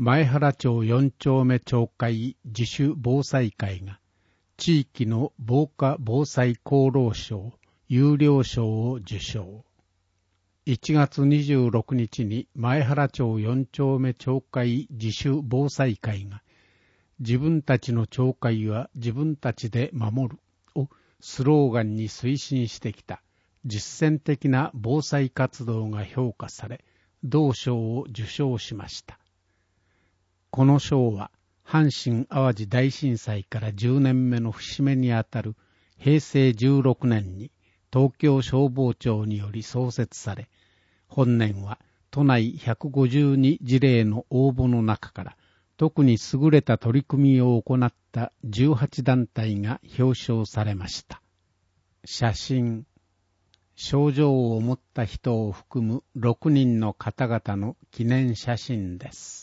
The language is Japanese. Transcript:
前原町4丁目町会自主防災会が地域の防火防災功労賞優良賞を受賞。1月26日に前原町4丁目町会自主防災会が自分たちの町会は自分たちで守るをスローガンに推進してきた実践的な防災活動が評価され、同賞を受賞しました。この賞は阪神・淡路大震災から10年目の節目にあたる平成16年に東京消防庁により創設され、本年は都内152事例の応募の中から特に優れた取り組みを行った18団体が表彰されました。写真、賞状を持った人を含む6人の方々の記念写真です。